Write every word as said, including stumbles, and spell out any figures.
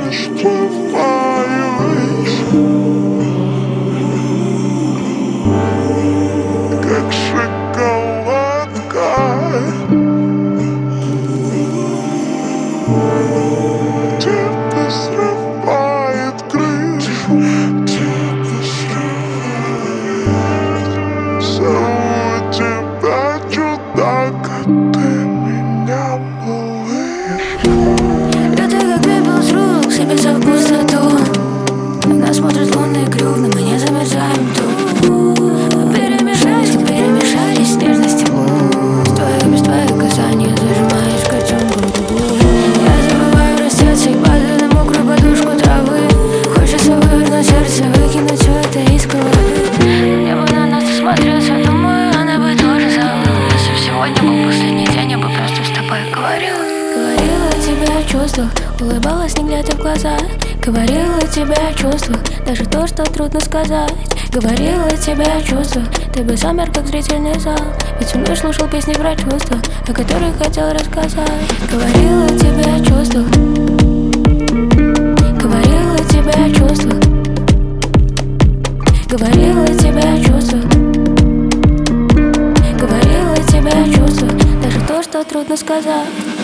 Расплываюсь, как шоколадка. Тебя срывает крышу, тебя срывает. Зову тебя чудак, а ты меня малышка. Лёты как пепел с рук, сыпется в пустоту. На нас смотрит лунный круг, но мы не замерзаем тут. Мы перемешались, мы перемешались с нежностью. С твоих, без твоих касаний зажимаешь котенку губу. Я забываю растется и падаю на мокрую подушку травы. Хочется вывернуть сердце, выкинуть все это из головы. Я бы на нас смотрелся, думаю, она бы тоже забыла. Если б сегодня был последний день, я бы просто с тобой говорила. Говорила тебе о чувствах, улыбалась, не глядя в глаза. Говорила тебе о чувствах, даже то, что трудно сказать. Говорила тебе о чувствах, ты бы замер, как зрительный зал. Ведь со мной слушал песни про чувства, о которых хотел рассказать. Говорила тебе о чувствах, говорила тебе о чувствах, говорила тебе о чувствах, говорила тебе о чувствах, даже то, что трудно сказать.